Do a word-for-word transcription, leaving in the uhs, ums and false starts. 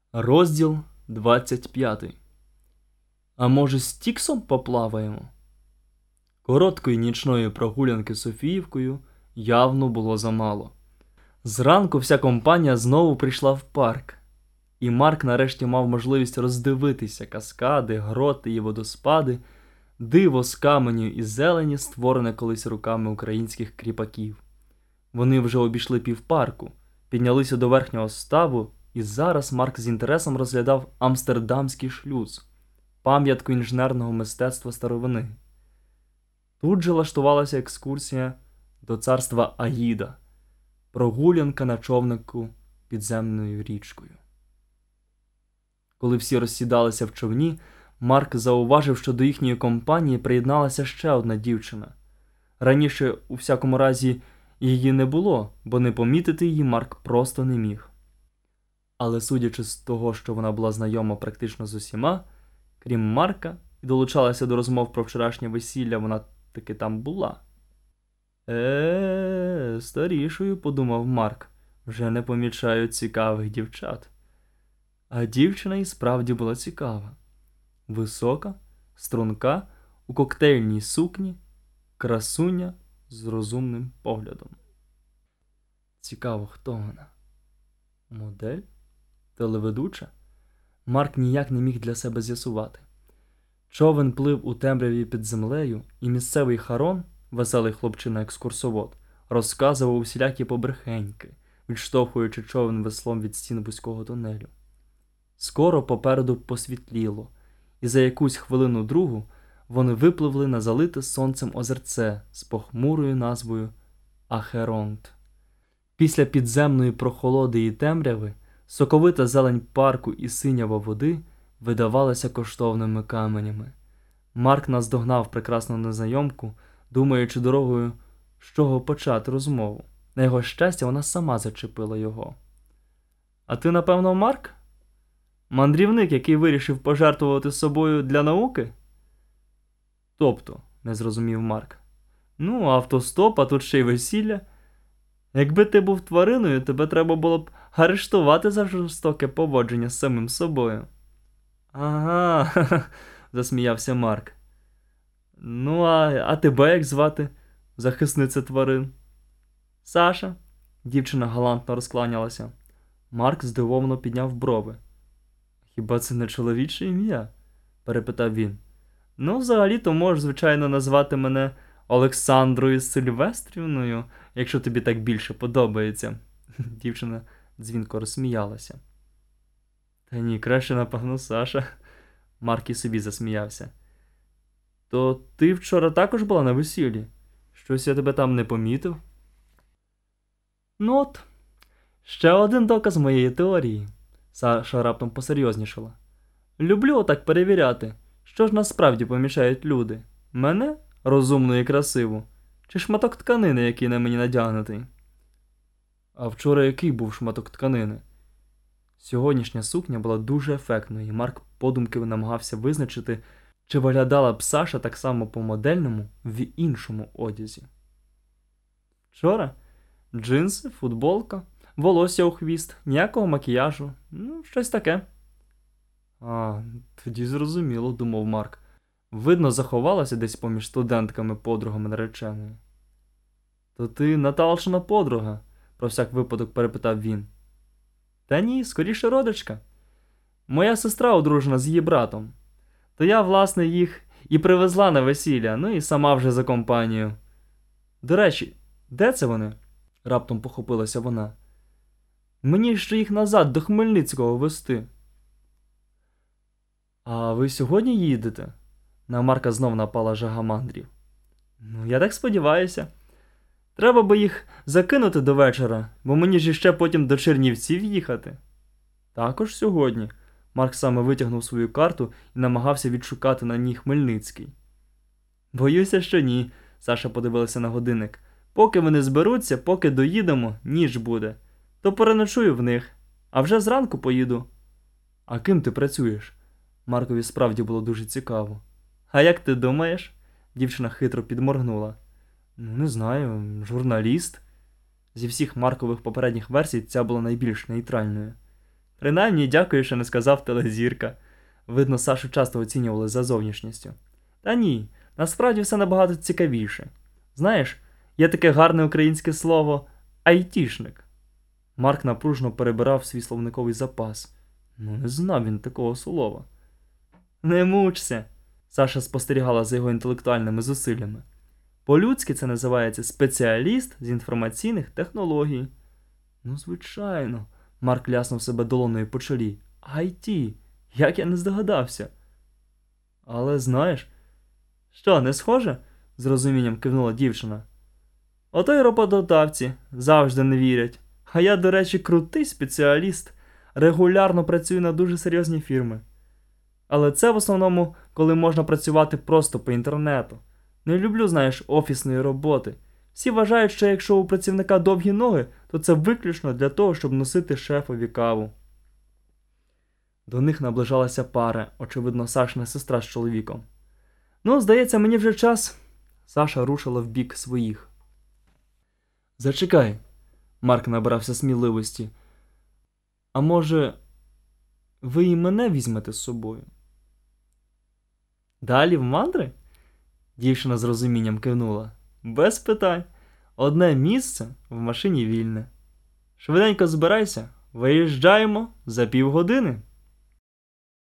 Розділ двадцять п'ятий. А може, з Тіксом поплаваємо? Короткої нічної прогулянки Софіївкою явно було замало. Зранку вся компанія знову прийшла в парк. І Марк нарешті мав можливість роздивитися каскади, гроти і водоспади, диво з каменю і зелені, створене колись руками українських кріпаків. Вони вже обійшли півпарку, піднялися до верхнього ставу, і зараз Марк з інтересом розглядав Амстердамський шлюз, пам'ятку інженерного мистецтва старовини. Тут же влаштувалася екскурсія до царства Аїда, прогулянка на човнику підземною річкою. Коли всі розсідалися в човні, Марк зауважив, що до їхньої компанії приєдналася ще одна дівчина. Раніше, у всякому разі, її не було, бо не помітити її Марк просто не міг. Але судячи з того, що вона була знайома практично з усіма, крім Марка, і долучалася до розмов про вчорашнє весілля, вона таки там була. Е, старішою, подумав Марк, вже не помічаю цікавих дівчат. А дівчина і справді була цікава. Висока, струнка, у коктейльній сукні, красуня з розумним поглядом. Цікаво, хто вона? Модель? Телеведуча? Марк ніяк не міг для себе з'ясувати. Човен плив у темряві під землею, і місцевий Харон, веселий хлопчина-екскурсовод, розказував усілякі побрехеньки, відштовхуючи човен веслом від стін вузького тунелю. Скоро попереду посвітліло, і за якусь хвилину-другу вони випливли на залите сонцем озерце з похмурою назвою Ахеронт. Після підземної прохолоди і темряви соковита зелень парку і синява води видавалася коштовними каменями. Марк наздогнав прекрасну незнайомку, думаючи дорогою, з чого почати розмову. На його щастя, вона сама зачепила його. «А ти, напевно, Марк? Мандрівник, який вирішив пожертвувати собою для науки?» «Тобто», – не зрозумів Марк. «Ну, автостоп, а тут ще й весілля. Якби ти був твариною, тебе треба було б арештувати за жорстоке поводження з самим собою». «Ага», – засміявся Марк. «Ну, а, а тебе як звати, захисниця тварин?» «Саша», – дівчина галантно розкланялася. Марк здивовано підняв брови. «Хіба це не чоловіче ім'я?» – перепитав він. «Ну, взагалі-то можеш, звичайно, назвати мене Олександрою Сильвестрівною, якщо тобі так більше подобається». Дівчина дзвінко розсміялася. «Та ні, краще, напевно, Саша». Марк і собі засміявся. «То ти вчора також була на весіллі? Щось я тебе там не помітив?» «Ну от, ще один доказ моєї теорії». Саша раптом посерйознішала. «Люблю отак перевіряти, що ж насправді помічають люди. Мене, розумну і красиву, чи шматок тканини, який на мені надягнутий?» «А вчора який був шматок тканини?» Сьогоднішня сукня була дуже ефектною, і Марк подумки намагався визначити, чи виглядала б Саша так само по-модельному в іншому одязі. «Вчора? Джинси, футболка, волосся у хвіст, ніякого макіяжу, ну, щось таке». «А, тоді зрозуміло», – думав Марк. «Видно, заховалася десь поміж студентками-подругами нареченої». «То ти Наталшина подруга?» – про всяк випадок перепитав він. «Та ні, скоріше родичка. Моя сестра одружена з її братом. То я, власне, їх і привезла на весілля, ну і сама вже за компанію». «До речі, де це вони?» – раптом похопилася вона. «Мені ще їх назад до Хмельницького везти». «А ви сьогодні їдете?» На Марка знов напала жага мандрів. «Ну, я так сподіваюся. Треба би їх закинути до вечора, бо мені ж іще потім до Чернівців їхати». «Також сьогодні?» Марк саме витягнув свою карту і намагався відшукати на ній Хмельницький. «Боюся, що ні», Саша подивилася на годинник. «Поки вони зберуться, поки доїдемо, ніч буде. То переночую в них, а вже зранку поїду». «А ким ти працюєш?» Маркові справді було дуже цікаво. «А як ти думаєш?» Дівчина хитро підморгнула. «Ну, не знаю, журналіст». Зі всіх Маркових попередніх версій ця була найбільш нейтральною. Принаймні, дякую, що не сказав телезірка. Видно, Сашу часто оцінювали за зовнішністю. Та ні, насправді все набагато цікавіше. Знаєш, є таке гарне українське слово «айтішник». Марк напружно перебирав свій словниковий запас. Ну, не знав він такого слова. Не мучся, Саша спостерігала за його інтелектуальними зусиллями. По-людськи це називається спеціаліст з інформаційних технологій. Ну, звичайно, Марк ляснув себе долоною по чолі. ай ті, як я не здогадався. Але знаєш, що, не схоже? З розумінням кивнула дівчина. Ото й роботодавці завжди не вірять. А я, до речі, крутий спеціаліст. Регулярно працюю на дуже серйозні фірми. Але це в основному, коли можна працювати просто по інтернету. Не люблю, знаєш, офісної роботи. Всі вважають, що якщо у працівника довгі ноги, то це виключно для того, щоб носити шефові каву. До них наближалася пара, очевидно, Сашина сестра з чоловіком. Ну, здається, мені вже час. Саша рушила в бік своїх. Зачекай. Марк набирався сміливості. А може, ви і мене візьмете з собою? Далі в мандри? Дівчина з розумінням кивнула. Без питань. Одне місце в машині вільне. Швиденько збирайся. Виїжджаємо за півгодини.